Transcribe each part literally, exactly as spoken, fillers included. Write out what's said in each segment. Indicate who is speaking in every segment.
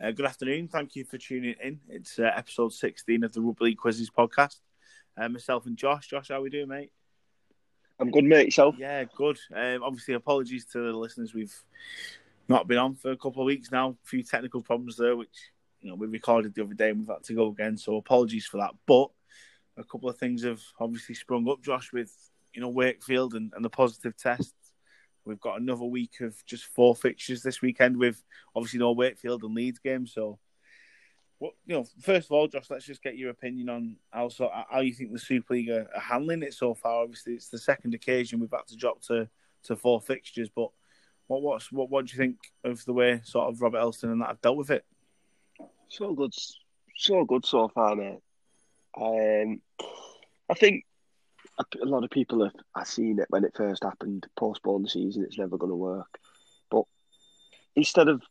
Speaker 1: Uh, good afternoon. Thank you for tuning in. It's uh, episode sixteen of the Rugby League Quizzes podcast. Uh, myself and Josh. Josh, how are we doing, mate?
Speaker 2: I'm good, mate. Yourself?
Speaker 1: Yeah, good. Um, obviously, apologies to the listeners. We've not been on for a couple of weeks now. A few technical problems there, which you know we recorded the other day and we've had to go again. So apologies for that. But a couple of things have obviously sprung up, Josh, with you know Wakefield and, and the positive tests. We've got another week of just four fixtures this weekend with obviously no Wakefield and Leeds games. So, what you know, first of all, Josh, let's just get your opinion on how so, how you think the Super League are, are handling it so far. Obviously, it's the second occasion we've had to drop to, to four fixtures. But what what's what what do you think of the way sort of Robert Elston and that have dealt with it?
Speaker 2: So good, so good so far, mate. Um, I think a lot of people have, have seen it when it first happened, postpone the season, it's never going to work. But instead of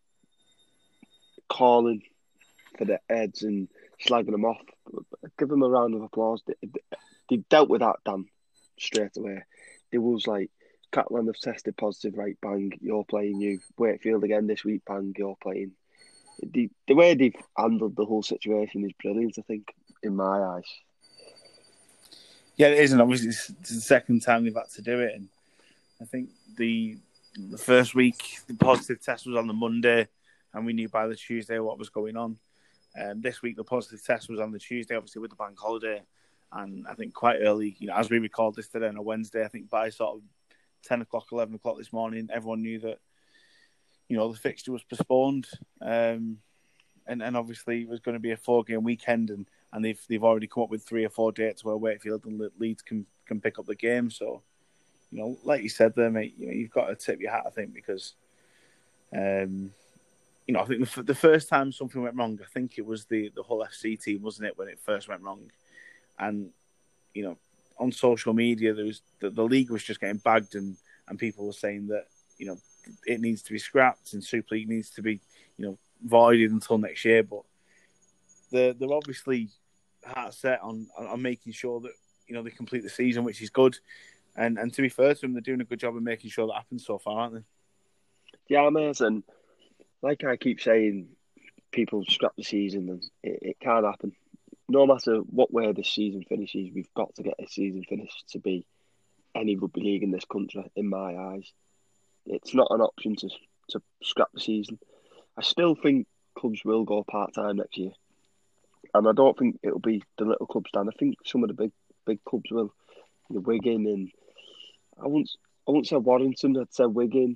Speaker 2: calling for the heads and slagging them off, give them a round of applause. They, they dealt with that, Dan, straight away. There was like, Catalan have tested positive, right, bang, you're playing you. Wakefield again this week, bang, you're playing. The, the way they've handled the whole situation is brilliant, I think, in my eyes.
Speaker 1: Yeah, it is, and obviously it's the second time they've had to do it. And I think the the first week, the positive test was on the Monday, and we knew by the Tuesday what was going on. Um, this week, the positive test was on the Tuesday, obviously with the bank holiday, and I think quite early, you know, as we record this today on a Wednesday, I think by sort of ten o'clock, eleven o'clock this morning, everyone knew that, you know, the fixture was postponed, um, and and obviously it was going to be a four-game weekend, and. And they've they've already come up with three or four dates where Wakefield and Leeds can, can pick up the game. So, you know, like you said there, mate, you know, you've got to tip your hat, I think, because, um, you know, I think the, the first time something went wrong, I think it was the, the whole F C team, wasn't it, when it first went wrong? And, you know, on social media, there was the, the league was just getting bagged, and, and people were saying that, you know, it needs to be scrapped and Super League needs to be, you know, voided until next year. But they're, they're obviously heart set on, on making sure that you know they complete the season, which is good. And and to be fair to them, they're doing a good job of making sure that happens so far, aren't they?
Speaker 2: Yeah, amazing. Like I keep saying, people scrap the season, and it, it can't happen. No matter what way this season finishes, we've got to get this season finished to be any rugby league in this country. In my eyes, it's not an option to to scrap the season. I still think clubs will go part time next year. And I don't think it'll be the little clubs, Dan. I think some of the big big clubs will. The Wigan and I won't I won't say Warrington. I'd say Wigan.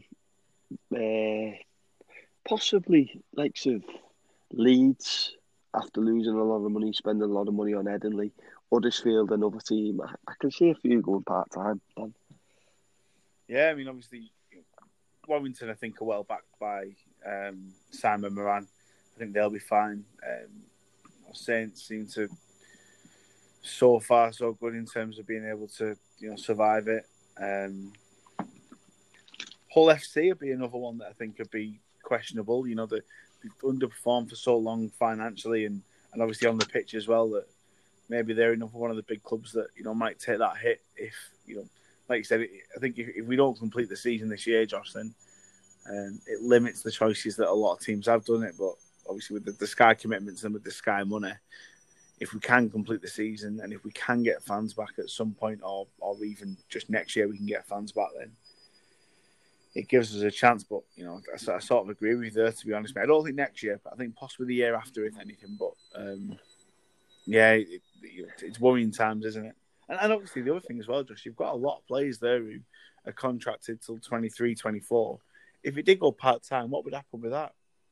Speaker 2: Uh, possibly likes of Leeds after losing a lot of money, spending a lot of money on Headingley. Huddersfield, another team. I, I can see a few going part time, Dan.
Speaker 1: Yeah, I mean, obviously, Warrington, I think, are well backed by um, Simon Moran. I think they'll be fine. Um, Saints seem to so far so good in terms of being able to you know survive it. Um, Hull F C would be another one that I think could be questionable. You know, they've underperformed for so long financially and, and obviously on the pitch as well that maybe they're another one of the big clubs that you know might take that hit if you know, like you said. I think if, if we don't complete the season this year, Josh, then um, it limits the choices that a lot of teams have done it, but. Obviously, with the, the Sky commitments and with the Sky money, if we can complete the season and if we can get fans back at some point, or or even just next year, we can get fans back, then it gives us a chance. But you know, I, I sort of agree with you there. To be honest, mate. I don't think next year, but I think possibly the year after, if anything. But um, yeah, it, it, it's worrying times, isn't it? And, and obviously, the other thing as well, Josh, you've got a lot of players there who are contracted till twenty-three, twenty-four. If it did go part time, what would happen with that?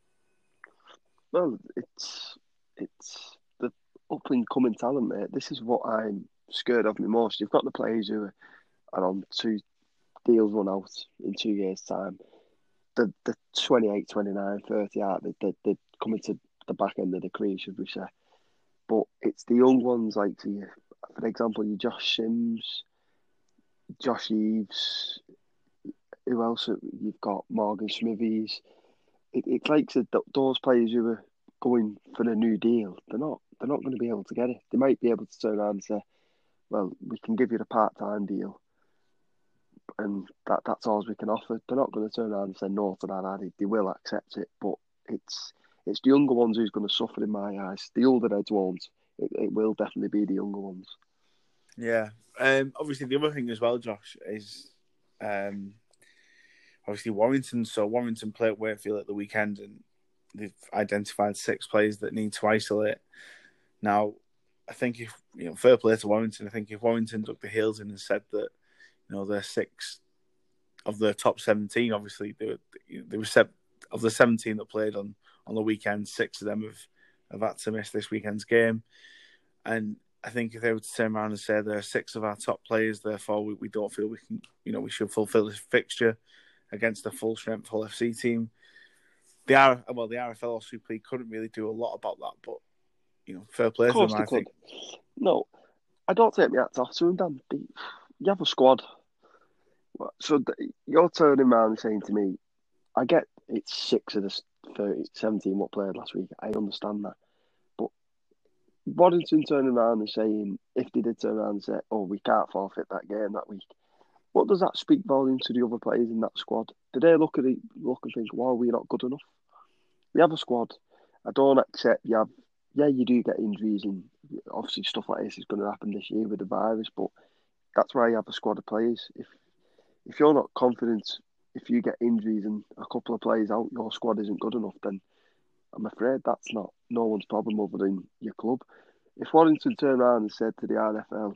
Speaker 2: Well, it's it's the up and coming talent, mate. This is what I'm scared of the most. You've got the players who are, are on two deals run out in two years' time. The the twenty-eight, twenty-nine, thirty out, they, they, they're coming to the back end of the career, should we say. But it's the young ones, like, the, for example, you Josh Sims, Josh Eves, who else? You've got Morgan Smithies. It, it's like those players who are going for a new deal, they're not they're not going to be able to get it. They might be able to turn around and say, well, we can give you the part-time deal and that that's all we can offer. They're not going to turn around and say no to that, are they? They will accept it, but it's it's the younger ones who's going to suffer in my eyes. The older heads won't. It, it will definitely be the younger ones.
Speaker 1: Yeah. Um, obviously, the other thing as well, Josh, is um, obviously Warrington. So Warrington play at Wakefield at the weekend, and they've identified six players that need to isolate. Now, I think if, you know, fair play to Warrington, I think if Warrington took the heels in and said that, you know, they're six of the top seventeen, obviously, they were, they were seven, of the seventeen that played on, on the weekend, six of them have, have had to miss this weekend's game. And I think if they were to turn around and say there are six of our top players, therefore we, we don't feel we can, you know, we should fulfil this fixture against a full strength Hull F C team. The R, well, the R F L or Super League couldn't really do a lot about that, but, you know, fair play to them, I think.
Speaker 2: No, I don't take my hats off to them, Dan. You have a squad. So you're turning around and saying to me, I get it's six of the thirty, seventeen what played last week. I understand that. But Warrington turning around and saying, if they did turn around and say, oh, we can't forfeit that game that week, what does that speak volume to the other players in that squad? Do they look at it, look and think, wow, we're not good enough? We have a squad. I don't accept you have, yeah, you do get injuries, and obviously stuff like this is going to happen this year with the virus, but that's why you have a squad of players. If if you're not confident, if you get injuries and a couple of players out, your squad isn't good enough, then I'm afraid that's not no one's problem other than your club. If Warrington turned around and said to the R F L,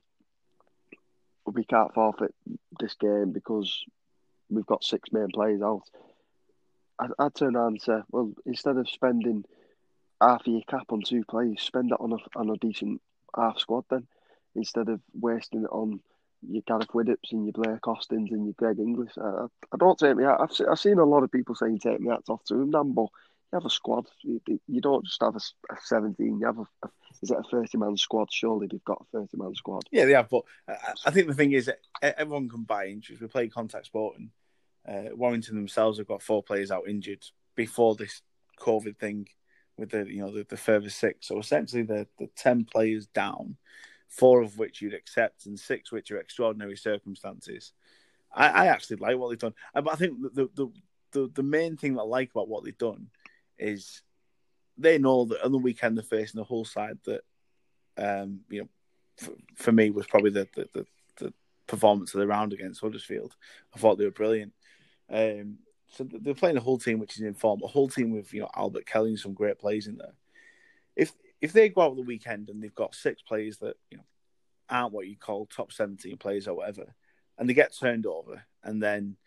Speaker 2: we can't forfeit this game because we've got six main players out, I'd, I'd turn around and say, well, instead of spending half of your cap on two players, spend it on a on a decent half squad then, instead of wasting it on your Gareth Widdopes and your Blair Costins and your Greg Inglis. I, I don't take me out. I've, I've seen a lot of people saying take me hats off to him, Dan, but you have a squad. You, you don't just have a, a seventeen. You have a, a is it a thirty-man squad? Surely they've got a thirty-man squad.
Speaker 1: Yeah, they have, but I, I think the thing is that everyone can buy injuries. We play contact sport, and uh, Warrington themselves have got four players out injured before this COVID thing with the you know the, the further six. So essentially, the the ten players down, four of which you'd accept, and six which are extraordinary circumstances. I, I actually like what they've done, but I think the, the the the main thing that I like about what they've done is they know that on the weekend they're facing a Hull side that, um, you know, for, for me was probably the, the, the, the performance of the round against Huddersfield. I thought they were brilliant. Um, so they're playing a Hull team which is in form, a Hull team with you know Albert Kelly and some great players in there. If if they go out on the weekend and they've got six players that you know aren't what you call top seventeen players or whatever, and they get turned over, and then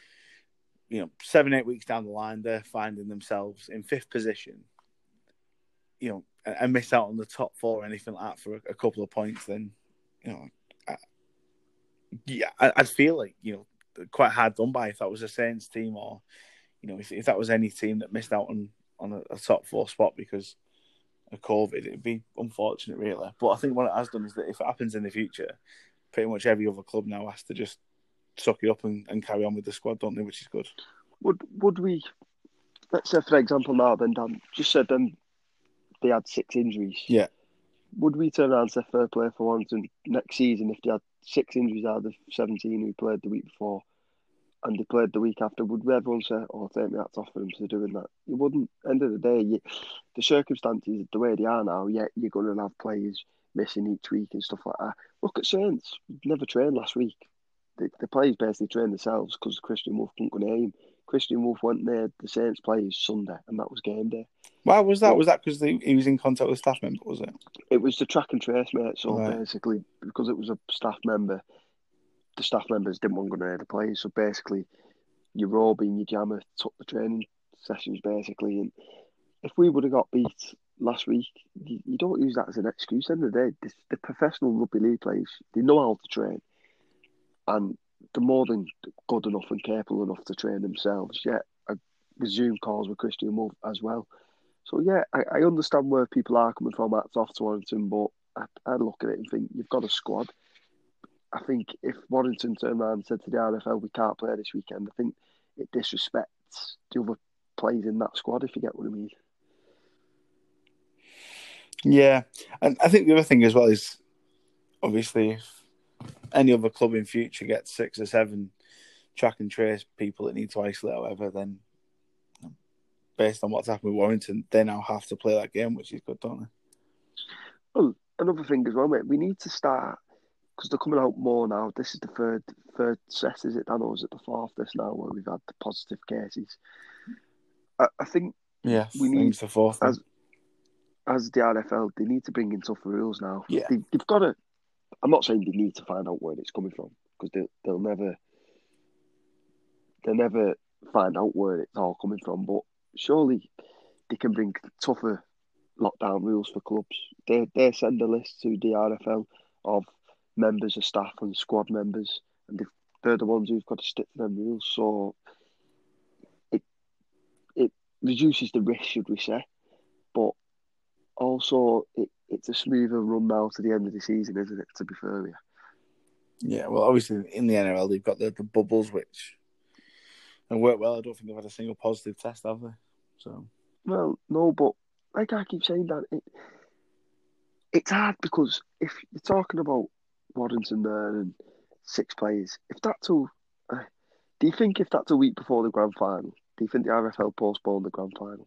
Speaker 1: you know seven eight weeks down the line they're finding themselves in fifth position, you know, and miss out on the top four or anything like that for a, a couple of points, then you know, I, yeah, I, I'd feel like you know quite hard done by if that was a Saints team or you know if, if that was any team that missed out on on a, a top four spot because of COVID. It'd be unfortunate, really. But I think what it has done is that if it happens in the future, pretty much every other club now has to just suck it up and, and carry on with the squad, don't they? Which is good.
Speaker 2: Would would we? Let's say, for example, now then, Dan just said them they had six injuries.
Speaker 1: Yeah.
Speaker 2: Would we turn around and say fair play for Warrington next season if they had six injuries out of the seventeen who played the week before and they played the week after? Would everyone say, oh, take me hats off for them for doing that? You wouldn't. End of the day, you, the circumstances, the way they are now, yeah, you're going to have players missing each week and stuff like that. Look at Saints. Never trained last week. The, the players basically trained themselves because Christian Wolf couldn't go near him. Christian Wolf went near the Saints players Sunday, and that was game day.
Speaker 1: Why was that? But, was that because he was in contact with a staff member, was it?
Speaker 2: It was the track and trace, mate. So
Speaker 1: right.
Speaker 2: basically, because it was a staff member, the staff members didn't want to go near the players. So basically, your Roby and your Jammer took the training sessions, basically. And if we would have got beat last week, you, you don't use that as an excuse. At the end of the day, the, the professional rugby league players, they know how to train. And they're more than good enough and capable enough to train themselves. Yeah, I resume calls with Christian Wolf as well. So yeah, I, I understand where people are coming from. That's off to Warrington, but I, I look at it and think you've got a squad. I think if Warrington turned around and said to the R F L, we can't play this weekend, I think it disrespects the other players in that squad, if you get what I mean.
Speaker 1: Yeah, and I think the other thing as well is, obviously, if any other club in future gets six or seven track and trace people that need to isolate or whatever, then based on what's happened with Warrington, they now have to play that game, which is good, don't they?
Speaker 2: Well, another thing as well, mate. We need to start because they're coming out more now. This is the third third set, is it, Dan, or is it the fourth? This now where we've had the positive cases. I, I think
Speaker 1: yes,
Speaker 2: we
Speaker 1: I
Speaker 2: need
Speaker 1: think it's the fourth.
Speaker 2: as as the R F L, they need to bring in tougher rules now.
Speaker 1: Yeah,
Speaker 2: they, they've got to. I'm not saying they need to find out where it's coming from because they they'll never they'll never find out where it's all coming from. But surely they can bring tougher lockdown rules for clubs. They they send a list to the R F L of members of staff and squad members, and they're the ones who've got to stick to them rules. So it it reduces the risk, should we say, but also it, it's a smoother run now to the end of the season, isn't it? To be fair, yeah.
Speaker 1: Yeah, well, obviously in the N R L they've got the, the bubbles which have worked well. I don't think they've had a single positive test, have they? So
Speaker 2: well, no, but like I keep saying, that it it's hard because if you're talking about Warrington there and six players, if that's all, uh, do you think if that's a week before the grand final, do you think the R F L postponed the grand final?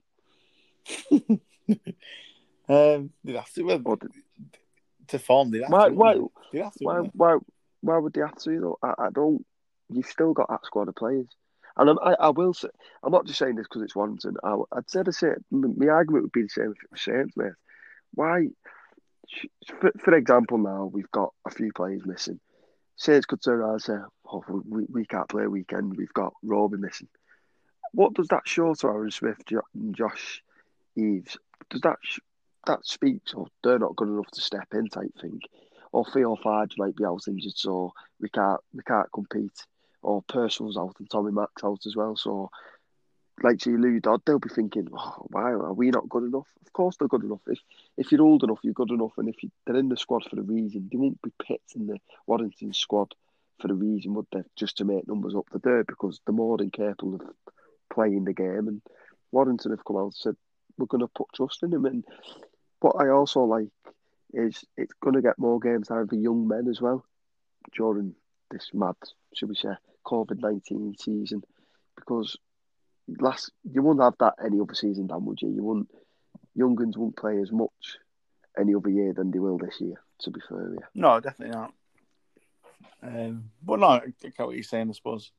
Speaker 1: um, they'd have to. Well,
Speaker 2: Or did,
Speaker 1: to form, they'd have
Speaker 2: why,
Speaker 1: to.
Speaker 2: why,
Speaker 1: they? They'd have to,
Speaker 2: why, why, why would they have to? Though I, I don't. You've still got that squad of players, and I'm, I, I will say, I'm not just saying this because it's Warrington. I, I'd say the same. My argument would be the same if it was Saints, mate. Why? For, for example, now we've got a few players missing. Saints could turn around and say, oh, we, we can't play a weekend, we've got Roby missing. What does that show to Aaron Smith and Josh Eves? Does that that speaks, or they're not good enough to step in type thing? Or Theo Farge might be out injured, so we can't we can't compete. Or Purcell's out and Tommy Mack's out as well, so like to Lou Dodd, they'll be thinking, oh, why are we not good enough? Of course they're good enough. If if you're old enough, you're good enough. And if you, they're in the squad for a reason, they won't be picked in the Warrington squad for a reason, would they? Just to make numbers up. They're there because they're more than capable of playing the game. And Warrington have come out and said, we're going to put trust in them. And what I also like is it's going to get more games time for young men as well during this mad, should we say, COVID nineteen season. Because last you wouldn't have that any other season, Dan, would you? You wouldn't. Young guns won't play as much any other year than they will this year. To be fair, yeah.
Speaker 1: No, definitely not. Um, but no, I get what you're saying. I suppose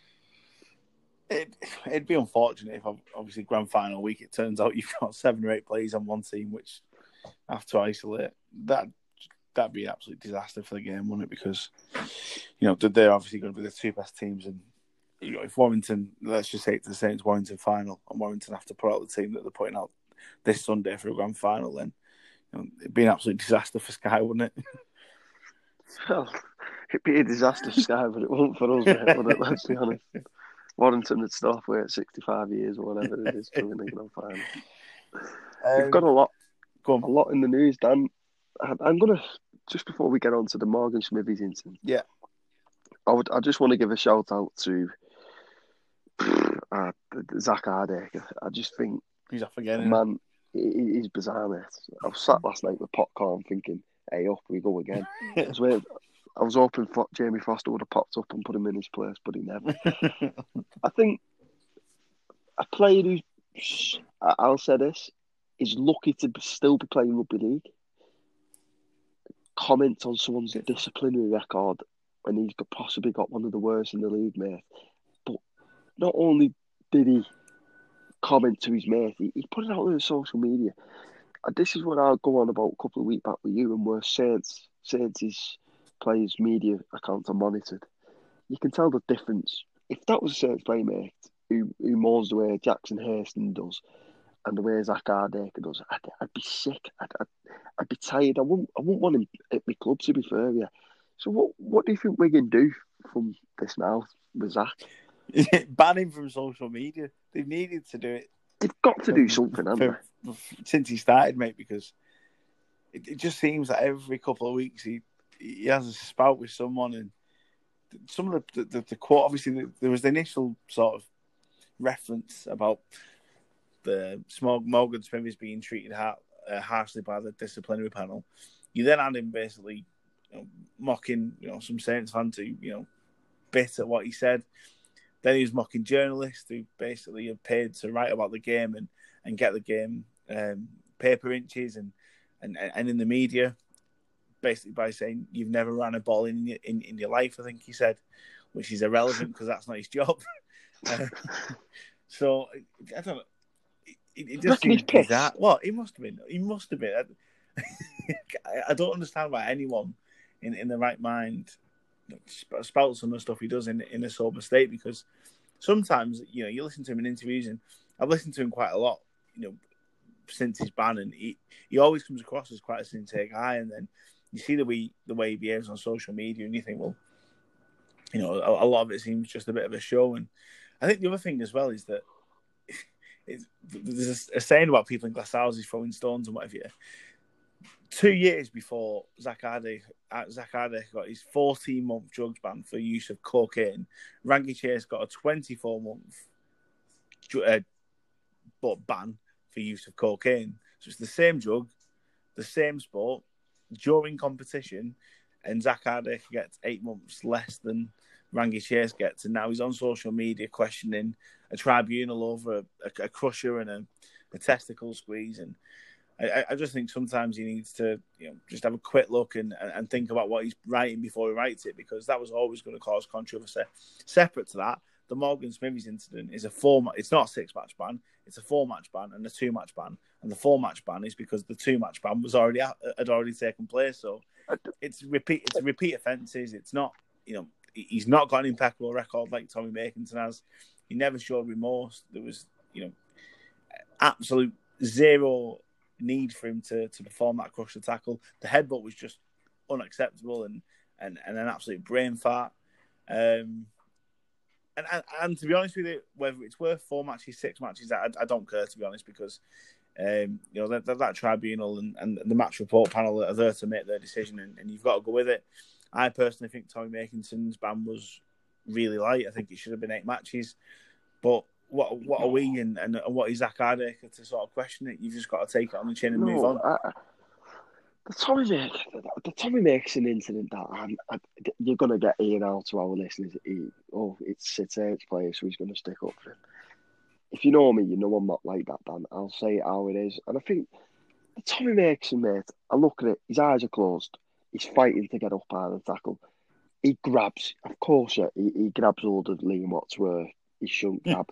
Speaker 1: it it'd be unfortunate if obviously grand final week it turns out you've got seven or eight players on one team which have to isolate. That that'd be an absolute disaster for the game, wouldn't it? Because you know they're obviously going to be the two best teams and. You know, if Warrington, let's just say it's the Saints Warrington final, and Warrington have to put out the team that they're putting out this Sunday for a grand final, then you know, it'd be an absolute disaster for Sky, wouldn't it?
Speaker 2: Well, it'd be a disaster for Sky, but it won't for us, mate, would it? Let's be honest. Warrington would still have to wait sixty-five years or whatever it is to win the grand final. Um, We've got a lot,
Speaker 1: go on.
Speaker 2: a lot in the news, Dan. I'm gonna just before we get on to the Morgan Smithies incident.
Speaker 1: Yeah,
Speaker 2: I would. I just want to give a shout out to. Uh, Zach Hardaker. I just think
Speaker 1: he's off again.
Speaker 2: Man, he, he's bizarre, mate. I was sat last night with popcorn thinking, "Hey, up we go again." I was waiting, I was hoping Jamie Foster would have popped up and put him in his place, but he never. I think a player who, I'll say this, is lucky to still be playing rugby league. Comment on someone's disciplinary record when he's got, possibly got one of the worst in the league, mate. But not only did he comment to his mate, he, he put it out on social media. And this is what I'll go on about a couple of weeks back with you, and where Saints, Saints' players' media accounts are monitored. You can tell the difference. If that was a Saints playmate who, who mows the way Jackson Hastings does, and the way Zach Hardaker does, I'd, I'd be sick. I'd, I'd, I'd be tired. I wouldn't, I wouldn't want him at my club, to be fair, yeah. So what, what do you think we can do from this now with Zach?
Speaker 1: Ban him from social media. They've needed to do it.
Speaker 2: They've got to do something, haven't
Speaker 1: for, they? Since he started, mate, because it, it just seems that every couple of weeks he he has a spout with someone, and some of the the, the quote. Obviously, the, there was the initial sort of reference about the small Morgan Smithies being treated har- uh, harshly by the disciplinary panel. You then had him basically you know, mocking, you know, some Saints fan to you know bit at what he said. Then he was mocking journalists who basically are paid to write about the game and, and get the game um, paper inches and, and, and in the media, basically by saying you've never ran a ball in your, in, in your life, I think he said, which is irrelevant because that's not his job. uh, so, I don't know. It, it just seems bizarre. Well, he must have been. He must have been. I, I don't understand why anyone in, in the right mind spouts some of the stuff he does in in a sober state, because sometimes, you know, you listen to him in interviews, and I've listened to him quite a lot, you know, since his ban, and he, he always comes across as quite a sincere guy, and then you see the way the way he behaves on social media, and you think, well, you know, a, a lot of it seems just a bit of a show. And I think the other thing as well is that it's, there's a, a saying about people in glass houses throwing stones and whatever. Two years before Zak Ardekh, Zak Ardekh got his fourteen-month drugs ban for use of cocaine, Rangi Chase got a twenty-four-month uh, ban for use of cocaine. So it's the same drug, the same sport, during competition, and Zak Ardekh gets eight months less than Rangi Chase gets. And now he's on social media questioning a tribunal over a, a, a crusher and a, a testicle squeeze. And I, I just think sometimes he needs to, you know, just have a quick look and, and think about what he's writing before he writes it, because that was always going to cause controversy. Separate to that, the Morgan Smithies incident is a four. It's not a six-match ban; it's a four-match ban and a two-match ban. And the four-match ban is because the two-match ban was already had already taken place. So it's repeat. It's repeat offences. It's not, you know, he's not got an impeccable record like Tommy Makinson has. He never showed remorse. There was, you know, absolute zero need for him to, to perform that crusher tackle. The headbutt was just unacceptable and, and, and an absolute brain fart. Um, and, and and to be honest with you, whether it's worth four matches, six matches, I, I don't care, to be honest, because um, you know that, that, that tribunal and, and the match report panel are there to make their decision, and, and you've got to go with it. I personally think Tommy Makinson's ban was really light. I think it should have been eight matches, but What what are we and, and what is Zak Ardekh to sort of question it? You've just got to take it on the chin and
Speaker 2: no,
Speaker 1: move on.
Speaker 2: I, the Tommy Make, the Tommy Makinson incident, that I, I, you're going to get Ian out to our listeners. He, oh, it's Sid Saint's player, so he's going to stick up for him. If you know me, you know I'm not like that, Dan. I'll say it how it is. And I think the Tommy Makinson, mate, I look at it, his eyes are closed. He's fighting to get up out of the tackle. He grabs, of course, yeah, he, he grabs hold of Liam Watsworth. He shouldn't grab.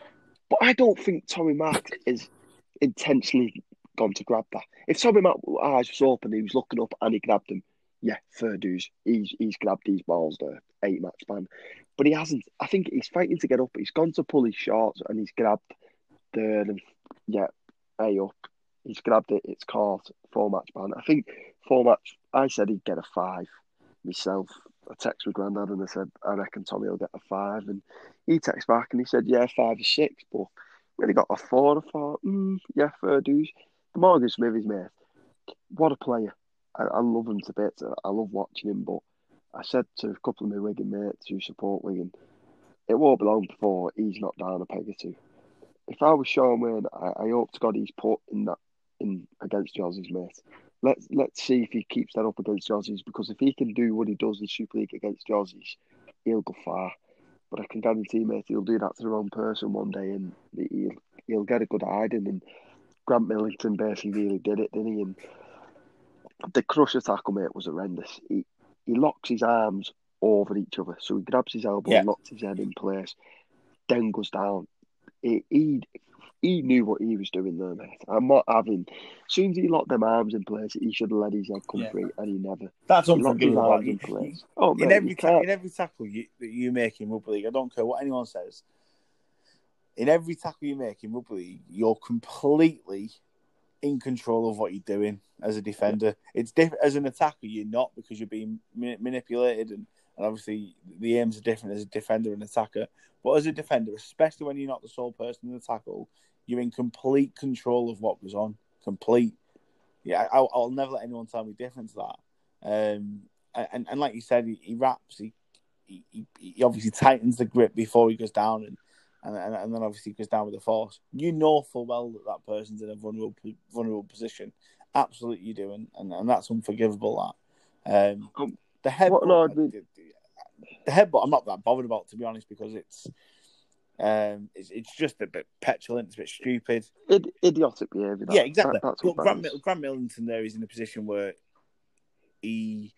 Speaker 2: But I don't think Tommy Mack is intentionally gone to grab that. If Tommy Mack's eyes was open, he was looking up and he grabbed him, yeah, fair dues. He's he's grabbed these balls there, eight match ban. But he hasn't. I think he's fighting to get up. He's gone to pull his shorts and he's grabbed there and yeah, hey up. He's grabbed it. It's caught. Four match ban. I think four match. I said he'd get a five myself. I texted my granddad and I said, I reckon Tommy will get a five. And he texted back and he said, yeah, five or six. But when he got a four, I thought, mm, yeah, fair dues. The Morgan Smithies, mate, what a player. I, I love him to bits. I love watching him. But I said to a couple of my Wigan mates who support Wigan, it won't be long before he's knocked down a peg or two. If I was Sean Wayne, I, I hope to God he's put in that in against Jozzies, mate. Let's let's see if he keeps that up against Jozzies, because if he can do what he does in Super League against Jozzies, he'll go far. But I can guarantee, mate, he'll do that to the wrong person one day, and he'll he'll get a good hiding. And Grant Millington basically really did it, didn't he? And the crusher tackle, mate, was horrendous. He he locks his arms over each other, so he grabs his elbow, yeah. and locks his head in place, then goes down. He, he he knew what he was doing there, mate. I'm not having. As soon as he locked them arms in place, he should have let his head come yeah. free, and he never.
Speaker 1: That's
Speaker 2: he locked his
Speaker 1: unforgivable.
Speaker 2: arms
Speaker 1: You,
Speaker 2: in place.
Speaker 1: you,
Speaker 2: oh,
Speaker 1: in
Speaker 2: mate,
Speaker 1: every ta- in every tackle you, that you make in rugby league, I don't care what anyone says. In every tackle you make in rugby league, you're completely in control of what you're doing as a defender. Yeah. It's different as an attacker. You're not, because you're being ma- manipulated, and, and obviously the aims are different as a defender and attacker. But as a defender, especially when you're not the sole person in the tackle, you're in complete control of what goes on. Complete. Yeah, I'll, I'll never let anyone tell me different to that. Um, and, and like you said, he, he wraps. He, he he obviously tightens the grip before he goes down, and, and and then obviously goes down with the force. You know full well that that person's in a vulnerable vulnerable position. Absolutely, you do, and, and, and that's unforgivable. That um, the headbutt, the, the headbutt, I'm not that bothered about, to be honest, because it's Um, it's, it's just a bit petulant, it's a bit stupid.
Speaker 2: Id- idiotic behaviour. That,
Speaker 1: yeah, exactly.
Speaker 2: That, that's
Speaker 1: but
Speaker 2: what
Speaker 1: Grant,
Speaker 2: that is.
Speaker 1: Grant Millington there is in a position where he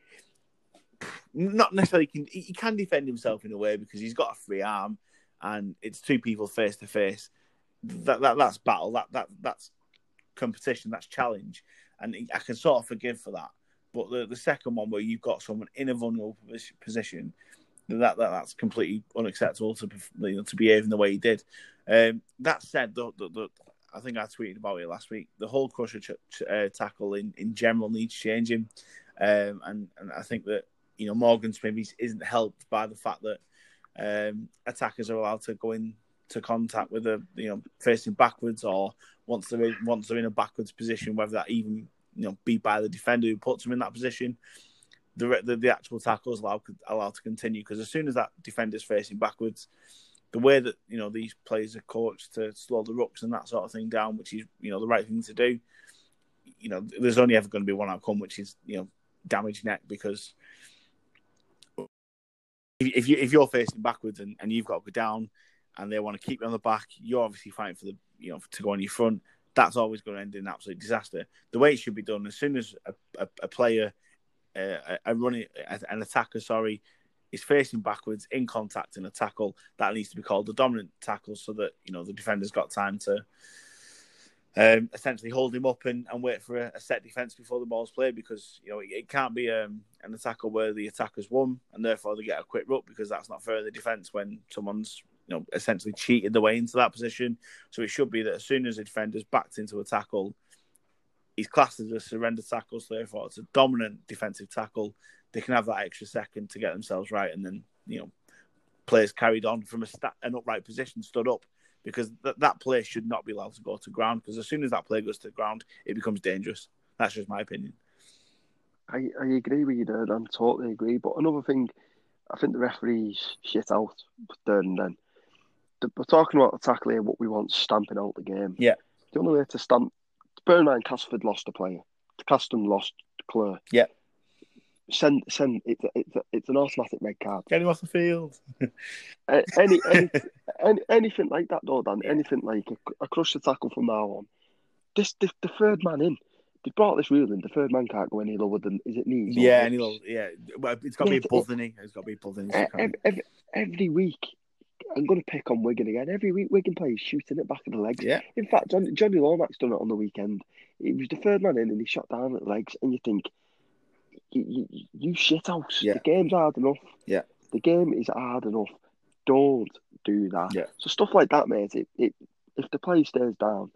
Speaker 1: not necessarily can he can defend himself in a way because he's got a free arm and it's two people face to face. That that that's battle. That that that's competition. That's challenge, and I can sort of forgive for that. But the, the second one where you've got someone in a vulnerable position, that, that that's completely unacceptable to you know, to behave in the way he did. Um, that said, the, the, the, I think I tweeted about it last week. The whole crusher ch- ch- uh, tackle in, in general needs changing, um, and and I think that you know Morgan Smith isn't helped by the fact that um, attackers are allowed to go in to contact with a you know facing backwards or once they're in, once they're in a backwards position, whether that even you know be by the defender who puts them in that position. The the, the actual tackle is allowed allowed to continue because as soon as that defender's facing backwards, the way that you know these players are coached to slow the rucks and that sort of thing down, which is you know the right thing to do. You know, there's only ever going to be one outcome, which is you know damage neck because if you if you're facing backwards and, and you've got to go down and they want to keep you on the back, you're obviously fighting for the you know to go on your front. That's always going to end in an absolute disaster. The way it should be done, as soon as a, a, a player, uh, a running, an attacker, sorry, is facing backwards in contact in a tackle, that needs to be called the dominant tackle, so that you know the defender's got time to um, essentially hold him up and, and wait for a, a set defense before the ball's played. Because you know it, it can't be um, an attacker where the attacker's won and therefore they get a quick ruck because that's not fair to the defense when someone's you know essentially cheated their way into that position. So it should be that as soon as the defender's backed into a tackle, he's classed as a surrender tackle, so therefore it's a dominant defensive tackle. They can have that extra second to get themselves right, and then you know players carried on from a sta- an upright position, stood up, because th- that player should not be allowed to go to ground. Because as soon as that player goes to the ground, it becomes dangerous. That's just my opinion.
Speaker 2: I, I agree with you there, Dan. Totally agree. But another thing, I think the referees shit out there and then. We're talking about the tackle here, what we want, stamping out the game.
Speaker 1: Yeah.
Speaker 2: The only way to stamp... Bear in mind, Castleford lost a player. Caston lost Clare.
Speaker 1: Yeah.
Speaker 2: Send, send. It's it's it's an automatic red card.
Speaker 1: Get him off the field.
Speaker 2: any, any, any, anything like that, though, Dan.
Speaker 1: Yeah.
Speaker 2: Anything like a, a crusher tackle from now on. This, this, the third man in. They brought this rule in. The third man can't go any lower than, is it knees?
Speaker 1: Yeah, any lower, yeah. Well, it's got to
Speaker 2: yeah,
Speaker 1: be above the knee. It's got to be above the knee. So
Speaker 2: every, every, every week, I'm going to pick on Wigan again. Every week, Wigan players shooting it back of the legs.
Speaker 1: Yeah.
Speaker 2: In fact, Johnny, Johnny Lomax done it on the weekend. He was the third man in and he shot down at the legs. And you think, you, you, you shit house.
Speaker 1: Yeah.
Speaker 2: The game's hard enough.
Speaker 1: Yeah.
Speaker 2: The game is hard enough. Don't do that.
Speaker 1: Yeah.
Speaker 2: So stuff like that, mate, it, it, if the player stays down,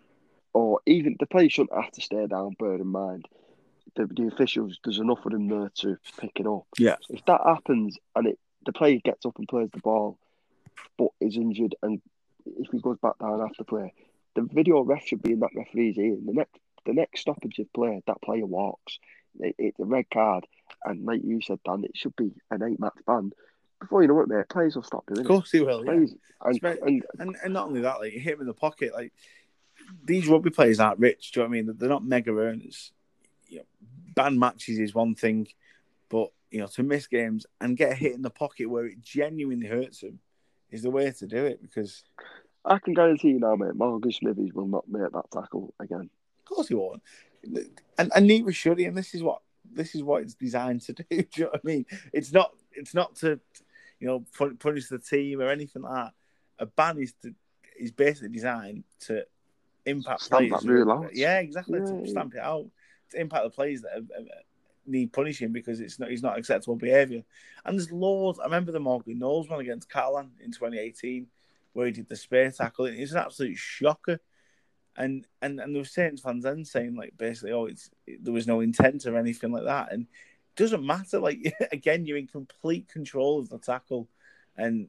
Speaker 2: or even the player shouldn't have to stay down, bear in mind, the, the officials, there's enough of them there to pick it up.
Speaker 1: Yeah.
Speaker 2: If that happens and it the player gets up and plays the ball, but is injured, and if he goes back down after play, the video ref should be in that referee's ear. The next, the next stoppage of play, that player walks. It, it's a red card, and like you said, Dan, it should be an eight-match ban. Before you know it, mate, players will stop doing it.
Speaker 1: Of course, he will.
Speaker 2: Players,
Speaker 1: Yeah.
Speaker 2: and,
Speaker 1: and,
Speaker 2: and,
Speaker 1: and and not only that, like you hit him in the pocket. Like these rugby players aren't rich. Do you know what I mean? They're not mega earners. You know, ban matches is one thing, but you know, to miss games and get a hit in the pocket where it genuinely hurts them is the way to do it. Because
Speaker 2: I can guarantee you now, mate, Morgan Smithies will not make that tackle again.
Speaker 1: Of course he won't, and and neither should he. And this is what this is what it's designed to do. Do you know what I mean? It's not it's not to you know punish the team or anything like that. A ban is to is basically designed to impact
Speaker 2: Stamp
Speaker 1: players.
Speaker 2: that rule out.
Speaker 1: Yeah, exactly.
Speaker 2: Yeah,
Speaker 1: to
Speaker 2: yeah.
Speaker 1: stamp it out, to impact the players that have, have, need punishing because it's not, it's not acceptable behaviour. And there's loads. I remember the Morgan Knowles one against Catalan in twenty eighteen where he did the spear tackle. It's an absolute shocker. And and and there were Saints fans then saying like basically, oh, it's it, there was no intent or anything like that. And it doesn't matter. Like again, you're in complete control of the tackle, and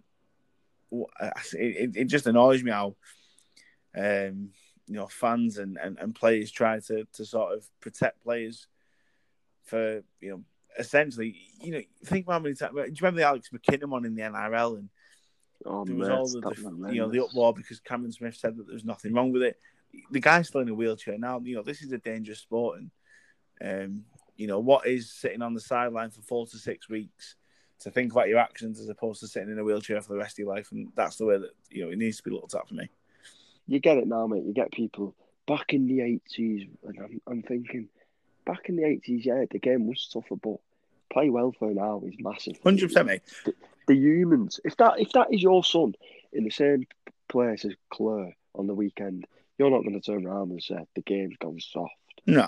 Speaker 1: it, it just annoys me how um, you know fans and, and, and players try to, to sort of protect players for you know essentially you know think about how many times. Do you remember the Alex McKinnon one in the N R L and
Speaker 2: oh,
Speaker 1: there was
Speaker 2: mate,
Speaker 1: all the,
Speaker 2: the
Speaker 1: you know the uproar because Cameron Smith said that there was nothing wrong with it. The guy's still in a wheelchair now. You know this is a dangerous sport, and um, you know what is sitting on the sideline for four to six weeks to think about your actions as opposed to sitting in a wheelchair for the rest of your life. And that's the way that, you know, it needs to be looked at for me.
Speaker 2: You get it now, mate. You get people back in the eighties, and I'm, I'm thinking, back in the eighties, yeah, the game was tougher, but play welfare now is massive.
Speaker 1: one hundred percent, mate.
Speaker 2: The, the humans, if that if that is your son in the same place as Claire on the weekend, you're not going to turn around and say the game's gone soft.
Speaker 1: No.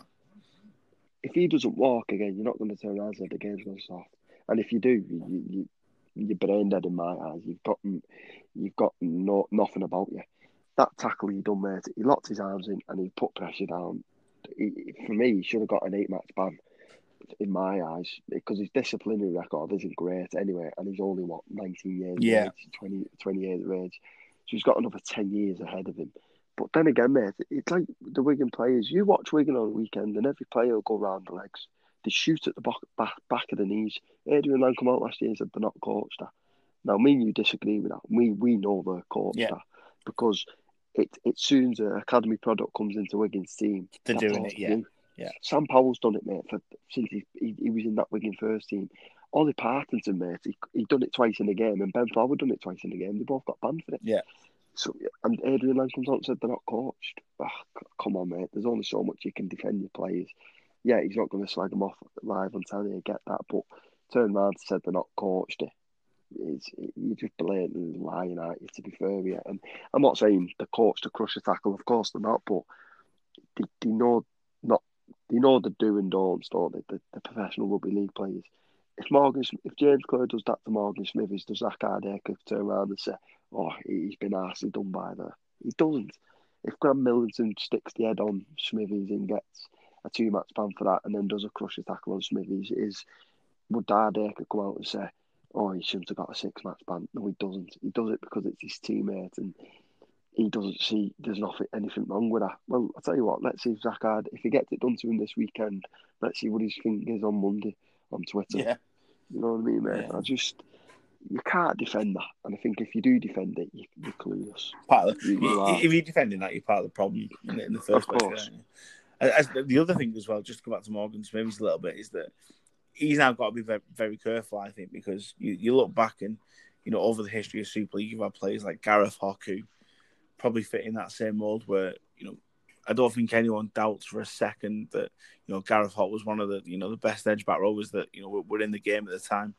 Speaker 2: If he doesn't walk again, you're not going to turn around and say the game's gone soft. And if you do, you, you you're brain dead in my eyes. You've got you've got no nothing about you. That tackle he done, mate, he locked his arms in and he put pressure down. He, for me, he should have got an eight-match ban in my eyes because his disciplinary record isn't great anyway, and he's only, what, nineteen years
Speaker 1: yeah.
Speaker 2: of age, twenty, twenty years of age. So he's got another ten years ahead of him. But then again, mate, it's like the Wigan players. You watch Wigan on the weekend and every player will go round the legs. They shoot at the back, back, back of the knees. Adrian Lang come out last year and said they're not coached that. Now, me and you disagree with that. We we know they're coached
Speaker 1: yeah.
Speaker 2: that because it, it soon as an academy product comes into Wigan's team,
Speaker 1: they're doing it, yeah. yeah.
Speaker 2: Sam Powell's done it, mate, for, since he, he, he was in that Wigan first team. Ollie Parkinson, mate, he he done it twice in a game, and Ben Flower done it twice in a game. They both got banned for it.
Speaker 1: Yeah.
Speaker 2: So, and Adrian Lang comes out and said they're not coached. Oh, come on, mate. There's only so much you can defend your players. Yeah, he's not going to slag them off live on telly. I get that, but turn around and said they're not coached. It's, you're just blatantly lying at you, to be fair with you. And I'm not saying they're coached to crush a tackle. Of course they're not, but they, they know not. They know the do and don'ts, don't they? The, the professional rugby league players. If Morgan, if James Clare does that to Morgan Smithies, does Zach Ardeka turn around and say, "Oh, he's been arsely done by that"? He doesn't. If Graham Millington sticks the head on Smithies and gets a two-match ban for that, and then does a crusher tackle on Smithies, is would Ardeka come out and say, "Oh, he shouldn't have got a six-match ban"? No, he doesn't. He does it because it's his teammate, and he doesn't see there's nothing anything wrong with that. Well, I'll tell you what. Let's see if Zach Ard, if he gets it done to him this weekend, let's see what his think is on Monday on Twitter.
Speaker 1: Yeah.
Speaker 2: You know what I mean, mate? Yeah. I just, you can't defend that. And I think if you do defend it, you, you're clueless.
Speaker 1: Part of the,
Speaker 2: you, you
Speaker 1: if you're defending that, you're part of the problem in, in the first
Speaker 2: of
Speaker 1: place.
Speaker 2: Course.
Speaker 1: As, the other thing as well, just to go back to Morgan Smithies a little bit, is that he's now got to be very, very careful, I think, because you, you look back and, you know, over the history of Super League, you've had players like Gareth Hock who probably fit in that same mould where, you know, I don't think anyone doubts for a second that, you know, Gareth Hock was one of the, you know, the best edge back rowers that, you know, were in the game at the time.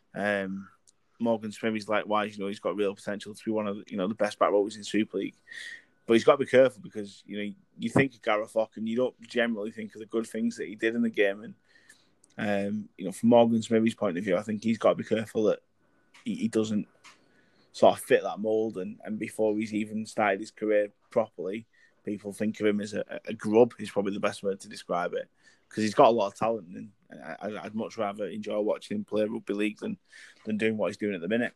Speaker 1: Um, Morgan Smithies, likewise, you know, he's got real potential to be one of the, you know, the best back rowers in Super League. But he's got to be careful because, you know, you think of Gareth Hock and you don't generally think of the good things that he did in the game. And, um, you know, from Morgan Smithies' point of view, I think he's got to be careful that he, he doesn't sort of fit that mould. And, and before he's even started his career properly, people think of him as a, a grub, is probably the best word to describe it. Because he's got a lot of talent, and I, I'd much rather enjoy watching him play rugby league than, than doing what he's doing at the minute.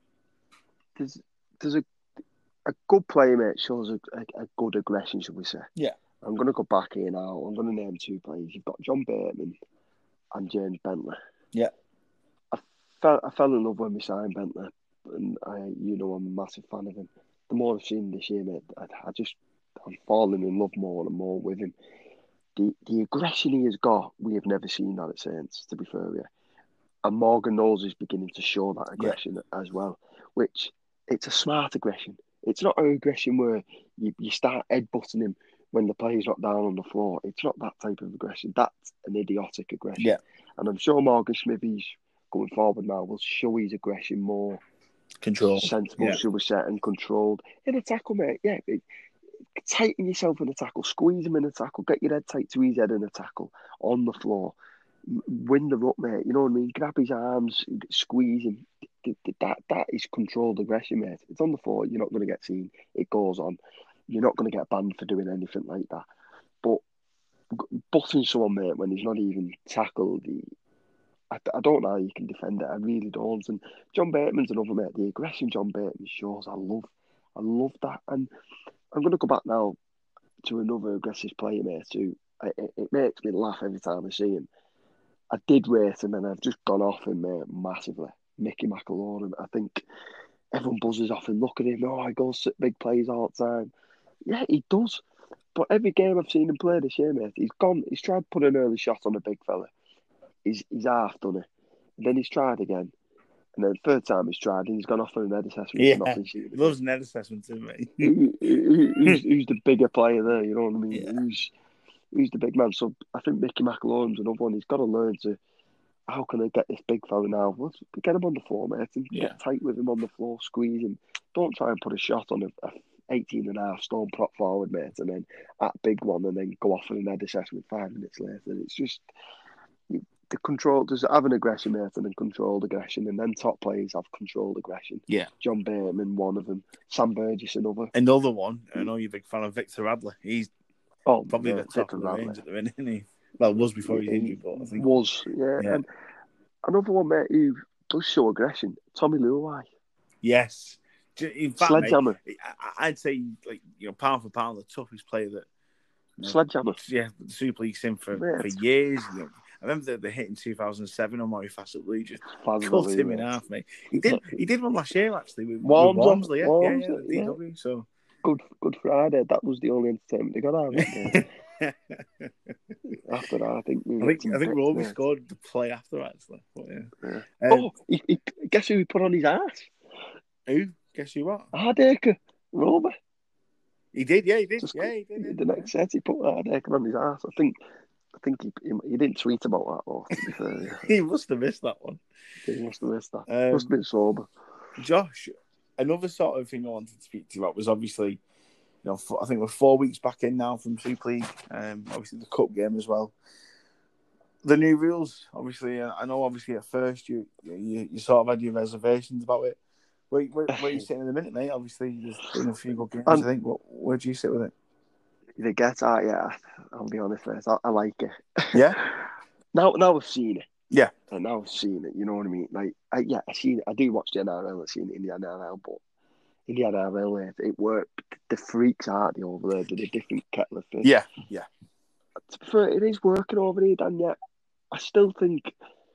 Speaker 2: There's there's a a good player, mate, shows a, a, a good aggression, should we say?
Speaker 1: Yeah.
Speaker 2: I'm going to go back here now. I'm going to name two players. You've got John Bateman and James Bentley.
Speaker 1: Yeah.
Speaker 2: I fell I fell in love when we signed Bentley, and I, you know, I'm a massive fan of him. The more I've seen him this year, mate, I, I just I'm falling in love more and more with him. The the aggression he has got, we have never seen that at Saints, to be fair with you. And Morgan Knowles is beginning to show that aggression yeah. as well, which it's a smart aggression. It's not an aggression where you, you start headbutting him when the player's not down on the floor. It's not that type of aggression. That's an idiotic aggression.
Speaker 1: Yeah.
Speaker 2: And I'm sure Morgan Smithies going forward now will show his aggression more
Speaker 1: controlled,
Speaker 2: sensible,
Speaker 1: yeah.
Speaker 2: should we say, and controlled. In a tackle, mate, yeah. It, tighten yourself in a tackle, squeeze him in a tackle, get your head tight to his head in a tackle on the floor, win the up, mate. You know what I mean? Grab his arms, squeeze him. That that is controlled aggression, mate. It's on the floor. You're not going to get seen. It goes on. You're not going to get banned for doing anything like that. But butting someone, mate, when he's not even tackled, he, I, I don't know how you can defend it. I really don't. And John Bateman's another, mate. The aggression John Bateman shows, I love. I love that. And I'm going to go back now to another aggressive player, mate, who it, it makes me laugh every time I see him. I did rate him, and I've just gone off him, mate, massively. Mickey McIlroy. I think everyone buzzes off him. Look at him. Oh, he goes to big plays all the time. Yeah, he does. But every game I've seen him play this year, mate, he's gone. He's tried to put an early shot on a big fella. He's he's half done it. And then he's tried again. And then third time he's tried and he's gone off for an head assessment
Speaker 1: Yeah,
Speaker 2: and not been seen
Speaker 1: he
Speaker 2: again.
Speaker 1: loves an head assessment, doesn't he?
Speaker 2: Who- who- who's, who's the bigger player there? You know what I mean?
Speaker 1: Yeah.
Speaker 2: Who's who's the big man? So I think Mickey McElroy's another one. He's got to learn to. How can I get this big fella now? Let's get him on the floor, mate, and
Speaker 1: Yeah.
Speaker 2: get tight with him on the floor, squeeze him. Don't try and put a shot on a, a eighteen and a half stone prop forward, mate, and then at big one and then go off for an head assessment five minutes later. It's just the control. Does have an aggression, mate, and then controlled aggression, and then top players have controlled aggression.
Speaker 1: Yeah.
Speaker 2: John Bateman, one of them. Sam Burgess, another.
Speaker 1: Another one. I know you're a big fan of Victor Radley. He's
Speaker 2: Oh,
Speaker 1: probably
Speaker 2: yeah,
Speaker 1: the top
Speaker 2: Victor
Speaker 1: of the
Speaker 2: Radley.
Speaker 1: range at the minute, isn't he? Well, was before he was
Speaker 2: He
Speaker 1: injured, but I think
Speaker 2: was, yeah.
Speaker 1: Yeah.
Speaker 2: And another one, mate, who does show aggression, Tommy Luai.
Speaker 1: yes. In fact,
Speaker 2: Sledgehammer.
Speaker 1: mate, I- I'd say, like, you know, pound for pound, the toughest player that you know,
Speaker 2: Sledgehammer.
Speaker 1: yeah, the Super League's in for,
Speaker 2: Mate.
Speaker 1: for years. You know, I remember the, the hit in two thousand seven on Murray Fassett just
Speaker 2: Fazley,
Speaker 1: cut him in
Speaker 2: mate.
Speaker 1: half, mate. He did he did one last year, actually, with,
Speaker 2: Walmsley,
Speaker 1: with Walmsley. Yeah,
Speaker 2: Walmsley,
Speaker 1: yeah, yeah, the D W. So.
Speaker 2: Good, Good Friday. That was the only entertainment they got out of it. After that, I think we
Speaker 1: I think
Speaker 2: some
Speaker 1: I think
Speaker 2: bits,
Speaker 1: Roby
Speaker 2: mate.
Speaker 1: scored the play after, actually. But, yeah.
Speaker 2: Yeah.
Speaker 1: Um,
Speaker 2: Oh, he, he, guess who he put on his ass?
Speaker 1: Who? Guess you what?
Speaker 2: Hardacre. Roby.
Speaker 1: He did, yeah, he did.
Speaker 2: Just
Speaker 1: yeah, he did. Yeah.
Speaker 2: The next set, he put Hardacre on his ass. I think. I think he, he he didn't tweet about that, though. To be fair,
Speaker 1: He must have missed that one.
Speaker 2: he must have missed that.
Speaker 1: Um,
Speaker 2: must have been sober.
Speaker 1: Josh, another sort of thing I wanted to speak to you about was obviously, you know, I think we're four weeks back in now from Super League. Um, obviously the cup game as well. The new rules, obviously, uh, I know. Obviously, at first you you, you sort of had your reservations about it. Where, where, where are you sitting in the minute, mate? Obviously, there's been a few good games.
Speaker 2: Um,
Speaker 1: I think. What, where do you sit with it?
Speaker 2: The get out, yeah. I'll be honest, mate. I, I like it.
Speaker 1: Yeah.
Speaker 2: now, now I've seen it.
Speaker 1: Yeah.
Speaker 2: And now I've seen it. You know what I mean? Like, I, yeah, I seen it. I do watch the N R L. I've seen it in the N R L, but in the N R L, it, it worked. The freaks out the over there. They're a different kettle of fish.
Speaker 1: Yeah. Yeah.
Speaker 2: To be fair, it is working over here, Dan. Yet I still think.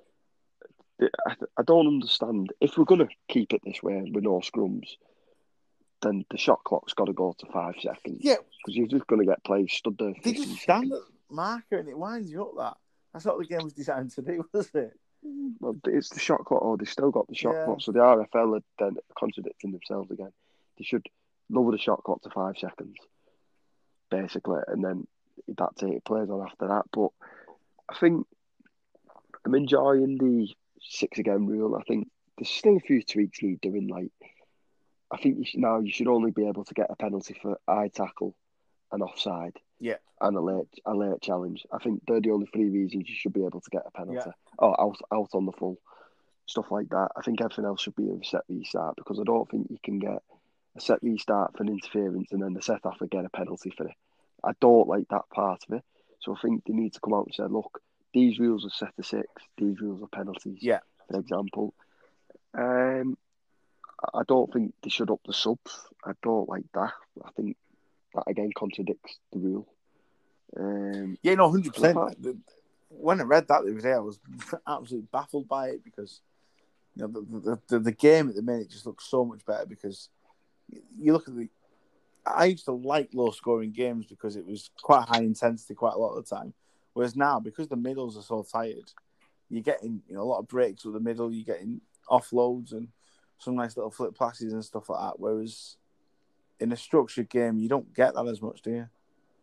Speaker 2: I, I don't understand. If we're gonna keep it this way with no scrums, then the shot clock's got to go to five seconds.
Speaker 1: Yeah.
Speaker 2: Because you're just going to get players stood there.
Speaker 1: They just stand at the marker and it winds you up. That that's what the game was designed to do, was it?
Speaker 2: Well, it's the shot clock. Oh, they've still got the shot
Speaker 1: Yeah.
Speaker 2: clock. So the R F L are then contradicting themselves again. They should lower the shot clock to five seconds, basically, and then that's it. It plays on after that. But I think I'm enjoying the six again rule. I think there's still a few tweaks need doing. Like, I think you should, now you should only be able to get a penalty for eye tackle and offside.
Speaker 1: Yeah.
Speaker 2: And a late a late challenge. I think they're the only three reasons you should be able to get a penalty.
Speaker 1: Yeah.
Speaker 2: Oh, out out on the full, stuff like that. I think everything else should be a set restart because I don't think you can get a set restart for an interference and then the set off get a penalty for it. I don't like that part of it. So I think they need to come out and say, look, these rules are set to six. These rules are penalties.
Speaker 1: Yeah.
Speaker 2: For example, um, I don't think they should up the subs. I don't like that. I think that again contradicts the rule. Um,
Speaker 1: Yeah, no, one hundred percent.
Speaker 2: apart-
Speaker 1: When I read that the other day, I was absolutely baffled by it because you know the the, the, the game at the minute just looks so much better because you look at the. I used to like low scoring games because it was quite high intensity quite a lot of the time. Whereas now, because the middles are so tired, you're getting you know a lot of breaks with the middle. You're getting offloads and some nice little flip passes and stuff like that. Whereas in a structured game, you don't get that as much, do you?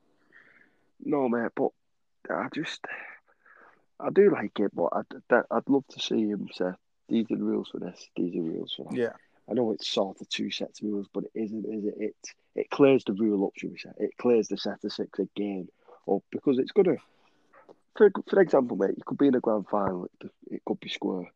Speaker 2: no, mate, but I just I do like it, but I'd I'd love to see him say these are the rules for this, these are the rules for that.
Speaker 1: Yeah.
Speaker 2: I know it's sort of two sets of rules, but it isn't, is it? It it clears the rule up, should we say? It clears the set of six again, or because it's gonna. For for example, mate, you could be in a grand final. It, it could be square.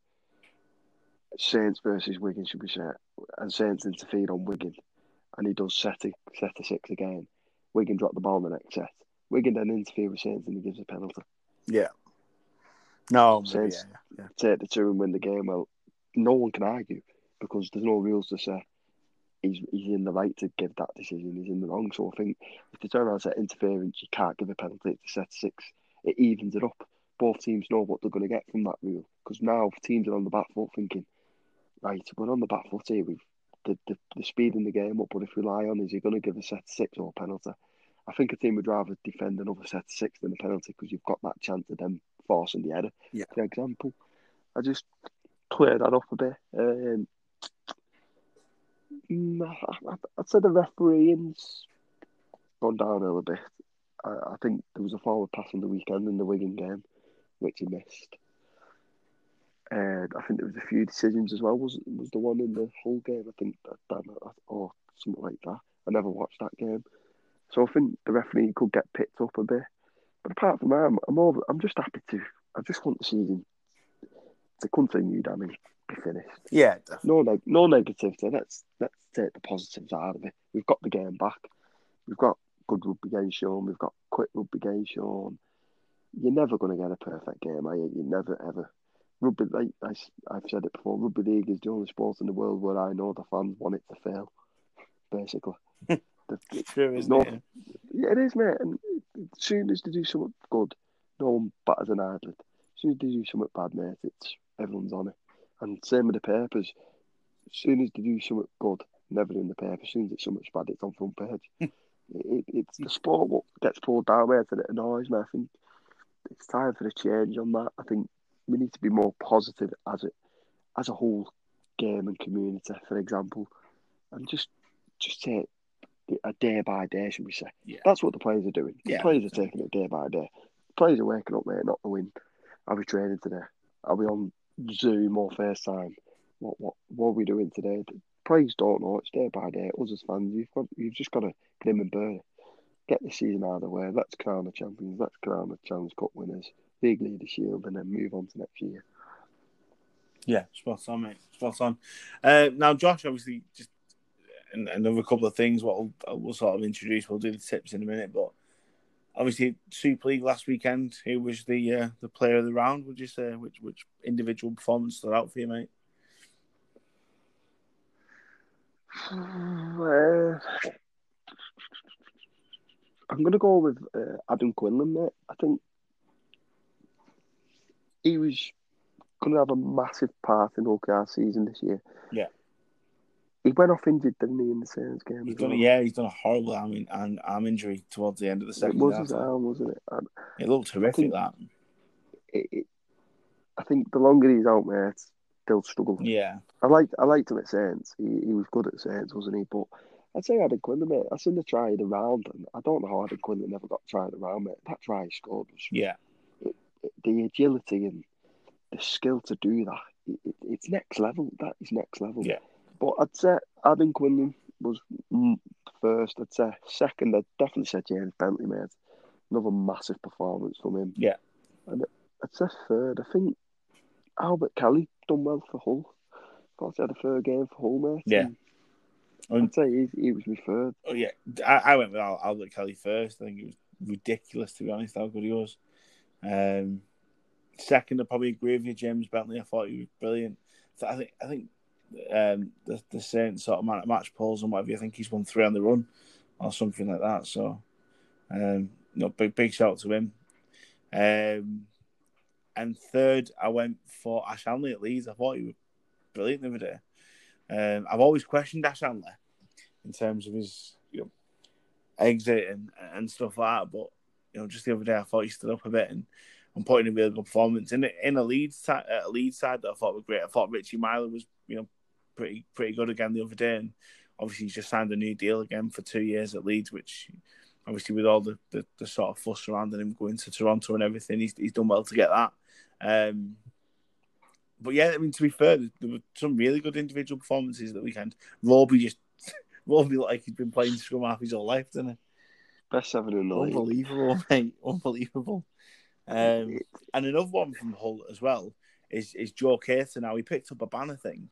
Speaker 2: Saints versus Wigan, should we say? And Saints interfered on Wigan, and he does set a, set a six again. Wigan drop the ball in the next set. Wigan then interfere with Saints, and he gives a penalty.
Speaker 1: Yeah. No,
Speaker 2: Saints
Speaker 1: yeah, yeah.
Speaker 2: take the two and win the game. Well, no one can argue because there's no rules to say he's he's in the right to give that decision. He's in the wrong. So I think if they turn around and say interference, you can't give a penalty to set six. It evens it up. Both teams know what they're going to get from that rule because now teams are on the back foot thinking, right, we're on the back foot here. We've the, the, the speed in the game up, but if we rely on, is he going to give a set six or a penalty? I think a team would rather defend another set six than a penalty because you've got that chance of them forcing the header.
Speaker 1: Yeah.
Speaker 2: For example, I just clear that up a bit. Um, mm, I, I, I'd say the refereeing's gone downhill a bit. I, I think there was a forward pass on the weekend in the Wigan game, which he missed. And I think there was a few decisions as well. Was was the one in the whole game? I think that, that or something like that. I never watched that game, so I think the referee could get picked up a bit. But apart from that, I'm I'm, over, I'm just happy to. I just want the season to continue, Danny, be finished.
Speaker 1: Yeah, definitely.
Speaker 2: No, neg- no negativity. Let's let's take the positives out of it. We've got the game back. We've got good rugby game shown. We've got quick rugby game shown. You're never going to get a perfect game, are you? You never ever. Rugby, like I, I've said it before, rugby league is the only sport in the world where I know the fans want it to fail. Basically, the,
Speaker 1: True, isn't
Speaker 2: no,
Speaker 1: it?
Speaker 2: Yeah, it is, mate. And as soon as they do something good, no one batters an eyelid. As soon as they do something bad, mate, it's everyone's on it. And same with the papers. As soon as they do something good, never in the paper. As soon as it's something bad, it's on front page. it, it, it's the sport what gets pulled down, mate, and it annoys me. I think it's time for a change on that. I think we need to be more positive as a as a whole game and community, for example, and just just take it a day by day, should we say?
Speaker 1: Yeah.
Speaker 2: That's what the players are doing. The
Speaker 1: Yeah,
Speaker 2: players are taking it day by day. The players are waking up, mate, not to win. Are we training today? Are we on Zoom or FaceTime? What what what are we doing today? The players don't know. It's day by day. Us as fans, you've got you've just got to grim and burn it. Get the season out of the way. Let's crown the champions. Let's crown the Challenge Cup winners. League Leader Shield, and then move on to next year.
Speaker 1: Yeah, spot on, mate. Spot on. Uh, now, Josh, obviously, just another couple of things. What we'll, we'll sort of introduce. We'll do the tips in a minute, but obviously, Super League last weekend. Who was the uh, the player of the round? Would you say which which individual performance stood out for you, mate?
Speaker 2: Uh, I'm going to go with uh, Adam Quinlan, mate. I think he was going to have a massive part in O K R's season this year.
Speaker 1: Yeah.
Speaker 2: He went off injured, didn't he, in the Saints game?
Speaker 1: He's
Speaker 2: as
Speaker 1: done,
Speaker 2: well?
Speaker 1: yeah, he's done a horrible arm, in, arm, arm injury towards the end of the second
Speaker 2: half. It was
Speaker 1: half.
Speaker 2: his arm, wasn't it? And
Speaker 1: it looked horrific,
Speaker 2: think
Speaker 1: that.
Speaker 2: It, it, I think the longer he's out, mate, they'll struggle.
Speaker 1: Yeah.
Speaker 2: I liked, I liked him at Saints. He, he was good at Saints, wasn't he? But I'd say Adam Quinlan, mate. I seen the try the round, and I don't know how Adam Quinlan never got tried around, mate. That try he scored was
Speaker 1: Yeah.
Speaker 2: It, it, the agility and the skill to do that. It, it, it's next level. That is next level.
Speaker 1: Yeah.
Speaker 2: But I'd say Adam Quinlan was first. I'd say second. I'd definitely say James Bentley, mate. Another massive performance from him.
Speaker 1: Yeah.
Speaker 2: And I'd say third. I think Albert Kelly done well for Hull. Thought he had a third game for Hull, mate.
Speaker 1: Yeah.
Speaker 2: And I'd say he, he was my third.
Speaker 1: Oh yeah, I, I went with Albert Kelly first. I think it was ridiculous, to be honest, how good he was. Um, second, I probably agree with you, James Bentley. I thought he was brilliant. So I think I think um, the the same sort of match polls and whatever. I think he's won three on the run or something like that. So, um, no, big big shout out to him. Um, and third, I went for Ash Hanley at Leeds. I thought he was brilliant the other day. Um, I've always questioned Ash Hanley in terms of his, you know, exit and, and stuff like that. But, you know, just the other day I thought he stood up a bit and, and put in a really good performance. In, in a Leeds side, a Leeds side that I thought were great. I thought Richie Myler was, you know, pretty pretty good again the other day. And obviously he's just signed a new deal again for two years at Leeds, which obviously with all the, the, the sort of fuss surrounding him going to Toronto and everything, he's, he's done well to get that. Um, but yeah, I mean, to be fair, there were some really good individual performances that weekend. Roby just, Roby looked like he'd been playing scrum half his whole life, didn't he?
Speaker 2: Best seven in the league.
Speaker 1: Unbelievable, mate. Unbelievable. Um, and another one from Hull as well is, is Joe Cater. Now, he picked up a banner thing.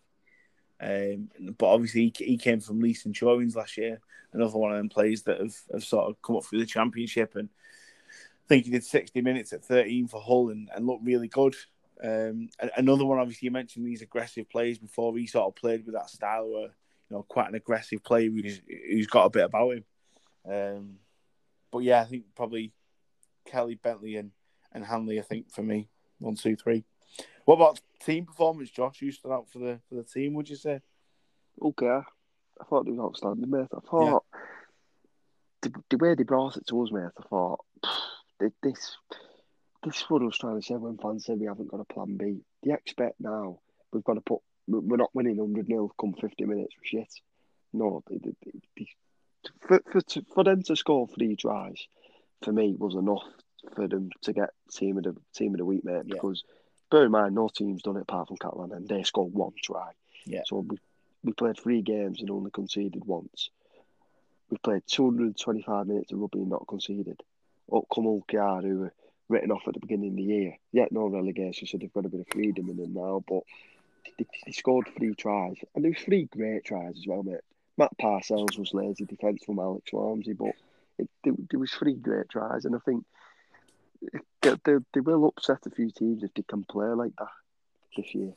Speaker 1: Um, but obviously, he, he came from Leeds Insurance last year. Another one of them players that have, have sort of come up through the Championship. And I think he did sixty minutes at thirteen for Hull and, and looked really good. Um, another one, obviously, you mentioned these aggressive players before. He sort of played with that style where, you know, quite an aggressive player who's, who's got a bit about him. Um, but yeah, I think probably Kelly, Bentley, and, and Hanley, I think, for me. One, two, three. What about team performance, Josh? You stood out for the for the team, would you say?
Speaker 2: Okay. I thought it was outstanding, mate. I thought yeah. the, the way they brought it to us, mate, I thought this this is what I was trying to say when fans say we haven't got a plan B. They expect now we've got to put. We're not winning one hundred nil come fifty minutes. Shit. No, they, they, they, they, for for to, for them to score three tries, for me was enough for them to get team of the team of the week, mate.
Speaker 1: Yeah.
Speaker 2: Because bear in mind, no team's done it apart from Catalan, and they scored one try.
Speaker 1: Yeah.
Speaker 2: So we we played three games and only conceded once. We played two hundred twenty-five minutes of rugby and not conceded. Up come Ulkiar, who were written off at the beginning of the year. Yet no relegation, so they've got a bit of freedom in them now. But they, they scored three tries, and there was three great tries as well, mate. Matt Parcells was lazy defence from Alex Ramsey, but it, there, there was three great tries, and I think they, they, they will upset a few teams if they can play like that this year.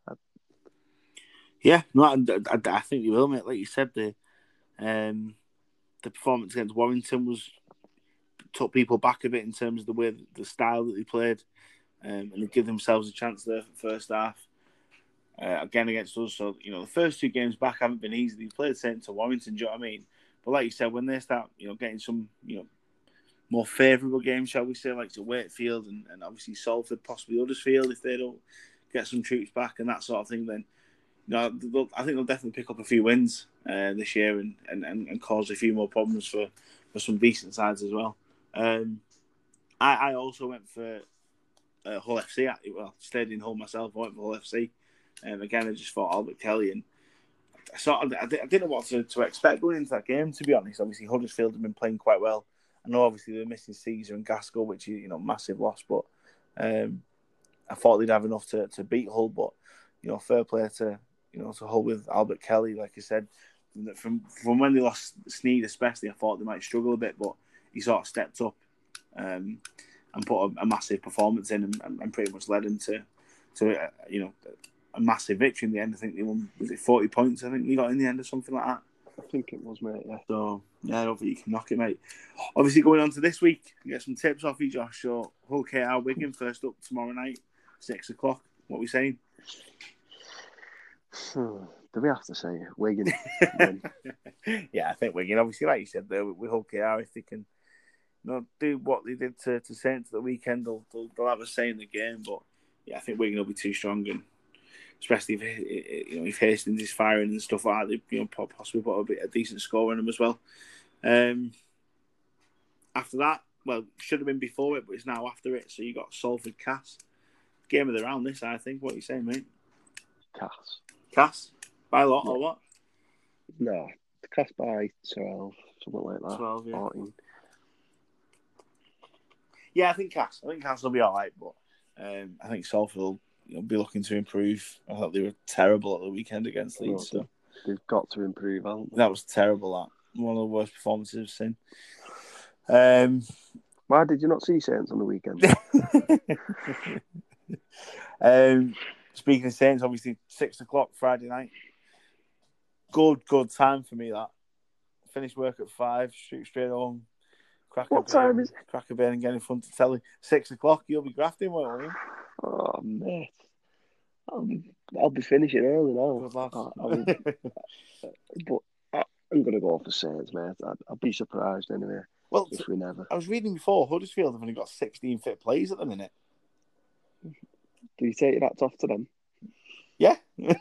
Speaker 1: Yeah, no, I, I, I think they will, mate. Like you said, the um, the performance against Warrington was took people back a bit in terms of the way, the style that they played, um, and they give themselves a chance there for the first half. Uh, again against us, so you know the first two games back haven't been easy. They played Saint to Warrington, do you know what I mean? But like you said, when they start, you know, getting some, you know, more favourable games, shall we say, like to Wakefield and, and obviously Salford, possibly Huddersfield, if they don't get some troops back and that sort of thing, then you know, I think they'll definitely pick up a few wins uh, this year and, and, and, and cause a few more problems for, for some decent sides as well. Um, I, I also went for uh, Hull F C. I, well, stayed in Hull myself. I went for Hull F C. Um, again, I just thought Albert Kelly, and I sort of I, I didn't know what to, to expect going into that game. To be honest, obviously Huddersfield have been playing quite well. I know obviously they're missing Caesar and Gaskell, which is you know massive loss, but um, I thought they'd have enough to, to beat Hull. But you know, fair play to you know to Hull with Albert Kelly. Like I said, from from when they lost Sneed, especially, I thought they might struggle a bit, but he sort of stepped up um, and put a, a massive performance in, and, and pretty much led them to to uh, you know. a massive victory in the end. I think they won, was it forty points? I think they got in the end or something like that.
Speaker 2: I think it was, mate, yeah.
Speaker 1: So, yeah, I don't think you can knock it, mate. Obviously, going on to this week, get some tips off you, Josh. So, Hull K R Wigan first up tomorrow night, six o'clock. What are we saying?
Speaker 2: Do we have to say Wigan?
Speaker 1: Yeah, I think Wigan, obviously, like you said, though, with Hull K R, if they can you know, do what they did to, to Saints the weekend, they'll, they'll, they'll have a say in the game. But, yeah, I think Wigan will be too strong and especially if you know if Hastings is firing and stuff like that, they you know possibly put a bit a decent score in them as well. Um, after that, well, should have been before it, but it's now after it. So you got Salford Cass, game of the round. This, I think. What are you saying, mate?
Speaker 2: Cass.
Speaker 1: Cass by a lot
Speaker 2: yeah.
Speaker 1: or what?
Speaker 2: No, Cass by twelve, something like that.
Speaker 1: Twelve, yeah.
Speaker 2: fourteen.
Speaker 1: Yeah, I think Cass. I think Cass will be all right, but um, I think Salford will. You'll be looking to improve. I thought they were terrible at the weekend against Leeds.
Speaker 2: No,
Speaker 1: so.
Speaker 2: They've got to improve, haven't they?
Speaker 1: That was terrible. That one of the worst performances I've seen. Um,
Speaker 2: Why did you not see Saints on the weekend?
Speaker 1: um, speaking of Saints, obviously six o'clock Friday night. Good, good time for me. That finish work at five, shoot straight home. Crack
Speaker 2: what
Speaker 1: a
Speaker 2: time
Speaker 1: beer,
Speaker 2: is it?
Speaker 1: Crack a beer and get in front of telly. Six o'clock. You'll be grafting, won't you?
Speaker 2: Oh, mate. I'll be, I'll be finishing early now.
Speaker 1: Good lad.
Speaker 2: I, I'll, but I, I'm going to go for Saints, mate. I'd, I'd be surprised anyway
Speaker 1: Well,
Speaker 2: if we never.
Speaker 1: I was reading before, Huddersfield have only got sixteen fit players at the minute.
Speaker 2: Do you take that off to them?
Speaker 1: Yeah.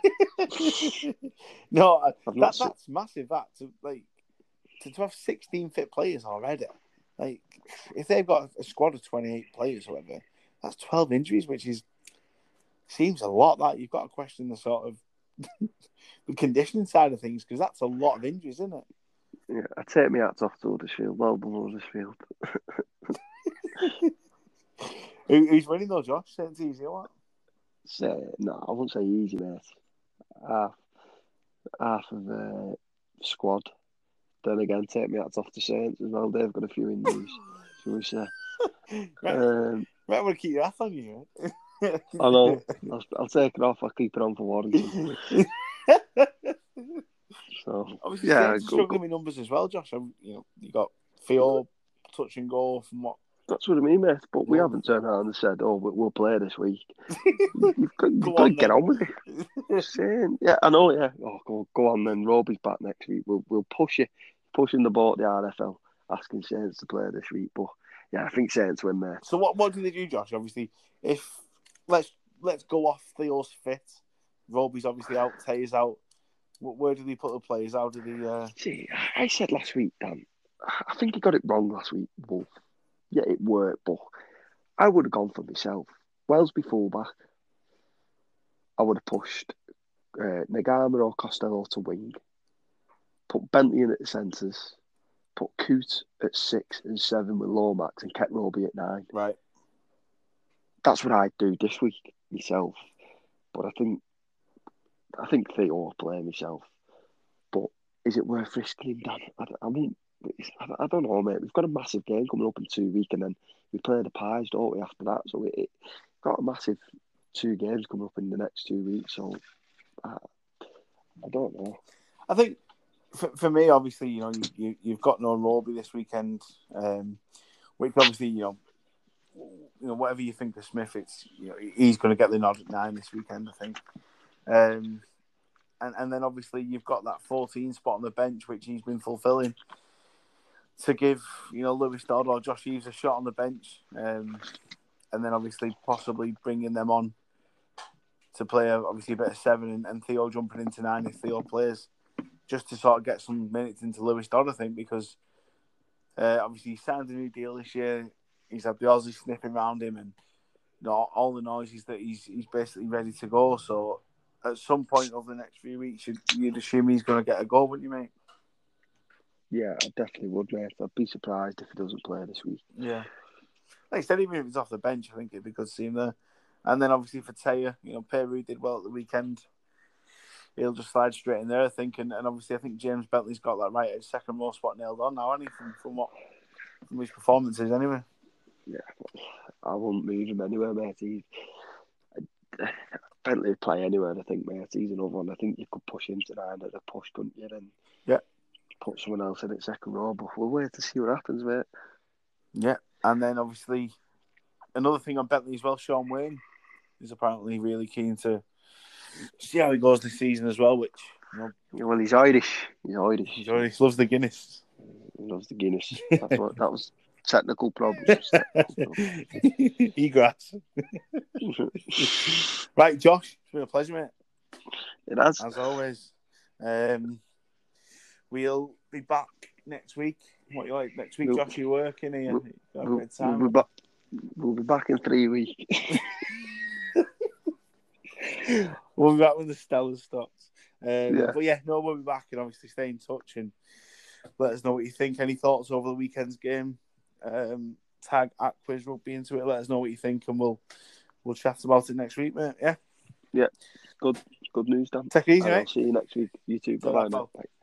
Speaker 1: No,
Speaker 2: I've
Speaker 1: that,
Speaker 2: not
Speaker 1: that's seen... massive. That to like to, to have sixteen fit players already. Like if they've got a squad of twenty-eight players, or whatever, that's twelve injuries, which is seems a lot. That you've got to question the sort of the conditioning side of things because that's a lot of injuries, isn't it?
Speaker 2: Yeah, I take my hats off to Huddersfield. Well done, Huddersfield.
Speaker 1: Who, who's winning though, Josh? Saints easy or what?
Speaker 2: Say, no, I wouldn't say easy, mate. Half, half of the squad. Then again, take my hats off to Saints as well. They've got a few injuries, shall we say.
Speaker 1: Right, um, right, want to keep your hat on you.
Speaker 2: I know. I'll, I'll take it off. I'll keep it on for Warrington. So
Speaker 1: obviously,
Speaker 2: yeah,
Speaker 1: Saints are struggling with numbers as well, Josh. You know, you got Theo touch and go from what.
Speaker 2: That's what I mean, mate. But we haven't turned around and said, "Oh, we'll play this week." You've got, you've got to get on with it. Saying, yeah, I know. Yeah. Oh, go, go on then. Roby's back next week. We'll we'll push it, pushing the boat the R F L, asking Saints to play this week. But yeah, I think Saints win, mate.
Speaker 1: So what what do they do, Josh? Obviously, if let's let's go off Theo's fit Roby's obviously out, Taylor's out. Where did he put the players? How did he? Uh...
Speaker 2: See, I said last week, Dan. I think he got it wrong last week. Wolf. Yeah, it worked, but I would have gone for myself. Wellesby fullback. I would have pushed uh, Nagama or Costello to wing. Put Bentley in at the centres. Put Coote at six and seven with Lomax and kept Roby at nine.
Speaker 1: Right.
Speaker 2: That's what I'd do this week myself. But I think I think Theo will play myself. But is it worth risking him, Dan? I, I won't. I, I don't know, mate. We've got a massive game coming up in two weeks, and then we play the Pies, don't we? After that, so it, it got a massive two games coming up in the next two weeks. So I, I don't know.
Speaker 1: I think for, for me, obviously, you know, you, you you've got no Roby this weekend, um, which obviously, you know, you know, whatever you think of Smith, it's you know he's going to get the nod at nine this weekend, I think. Um, and and then obviously you've got that fourteen spot on the bench, which he's been fulfilling, to give you know Lewis Dodd or Josh Eves a shot on the bench, um, and then obviously possibly bringing them on to play a, obviously a bit of seven and, and Theo jumping into nine if Theo plays, just to sort of get some minutes into Lewis Dodd, I think, because uh, obviously he signed a new deal this year. He's had the Aussie sniffing around him, and you know, all the noise is that he's he's basically ready to go. So at some point over the next few weeks, you'd, you'd assume he's going to get a goal, wouldn't you, mate?
Speaker 2: Yeah, I definitely would, mate. I'd be surprised if he doesn't play this week.
Speaker 1: Yeah. Like I said, even if he's off the bench, I think it'd be good to see him there. And then obviously for Taya, you know, Peru did well at the weekend. He'll just slide straight in there, I think. And, and obviously I think James Bentley's got that right edge second row spot nailed on now, hasn't he, from, from, what, from his performances anyway.
Speaker 2: Yeah, I wouldn't move him anywhere, mate. He, Bentley would play anywhere, I think, mate. He's another one. I think you could push him to nine at a push, couldn't you? And
Speaker 1: yeah.
Speaker 2: Put someone else in at second row. But we'll wait to see what happens, mate.
Speaker 1: Yeah, and then obviously another thing on Bentley as well, Sean Wayne is apparently really keen to see how he goes this season as well, which, you know...
Speaker 2: Well, he's Irish. He's Irish.
Speaker 1: He's Irish. Loves the Guinness.
Speaker 2: He loves the Guinness. That's what, that was technical problems.
Speaker 1: Egress. Right, Josh, it's been a pleasure, mate.
Speaker 2: It has.
Speaker 1: As always. Um, we'll be back next week. What you like next week, we'll, Josh? You working here?
Speaker 2: We'll, we'll, we'll, be back, we'll be back in three weeks.
Speaker 1: We'll be back when the Stellar stops. Um,
Speaker 2: yeah.
Speaker 1: But yeah, no, we'll be back and obviously stay in touch and let us know what you think. Any thoughts over the weekend's game? Um, tag at Quiz Rugby into it. Let us know what you think, and we'll we'll chat about it next week, mate. Yeah.
Speaker 2: Yeah. Good. Good news, Dan.
Speaker 1: Take it easy,
Speaker 2: and
Speaker 1: mate.
Speaker 2: I'll see you next week. You too. Bye bye.